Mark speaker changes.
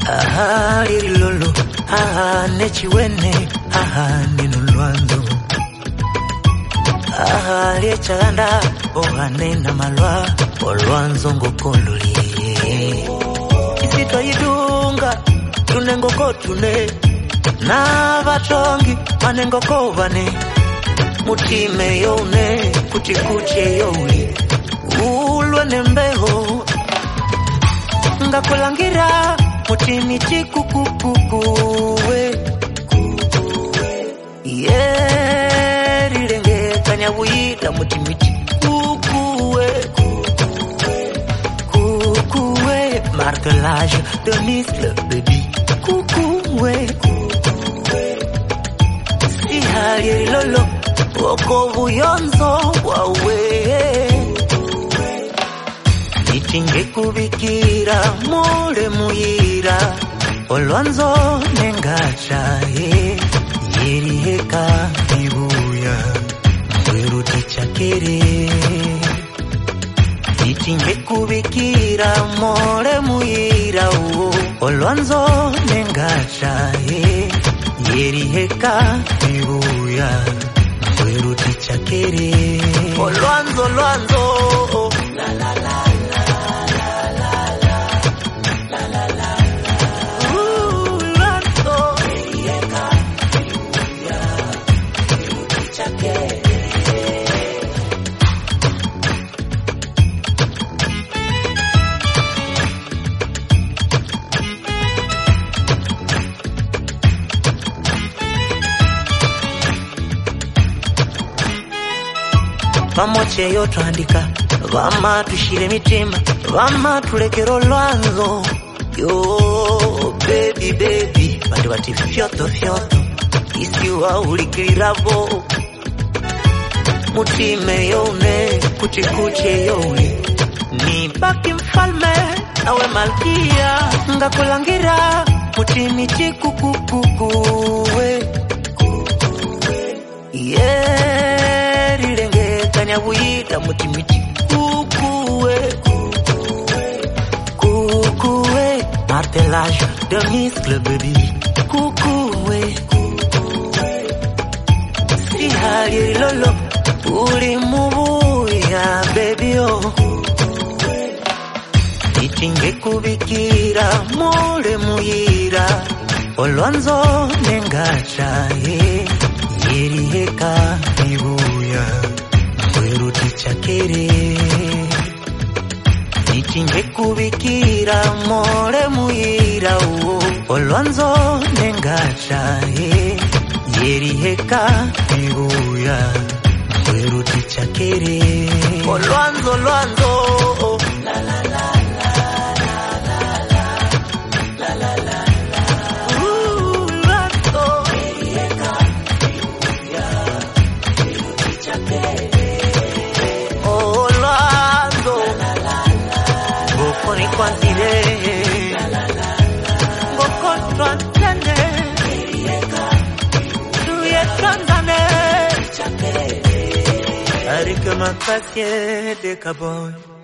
Speaker 1: aha lilolo, aha nechiwene, aha ninulwando, aha liechaganda, oha nena malwa, olwanzo ngokolulie. Isito yidunga, tunengoko tune, na vatongi, manengoko vane, mutime yone, kuchikuche yoli, ulwe nembeho, ngakulangira, mutimi chikukukukuwe. Yeah, rilenge kanyawita mutimi chikukuwe. Kukuwe, martelage de muscle, baby. Kukuwe. Si hali lolo, wokovu yonzo wawe. Itinge kubikira mule muyira, olwanzo nengacha yeri heka ibuya mwiruti chakere. Itinge kubikira mule muyira, olwanzo nengacha yeri heka ibuya mwiruti chakere. Olwanzo lwanzo la la la. Pamoche yo twandika, vama tushire mitima, vama tulekero lwanzo. Yo baby baby, bandi bati fyoto fyoto, isi wa ulikirabo. Mutime yone, kuchikuche yone, ni baki mfalme, awe malkia. Ngakulangira, mutimi chikukukukuwe. Yeah, rilenge kanyawita mutimiti kukuwe. Kukuwe, martelage de muscle, baby. Kukuwe. Si hali lolo, uli mubuya, baby oh. Itinge kubikira mule muyira, olwanzo nengacha yeri heka ibuya mwiruti chakere. Itinge kubikira mule muyira, olwanzo nengacha yeri heka ibuya mwiruti chakere. Olwanzo lwanzo la la la. Avec ma patience de cabane.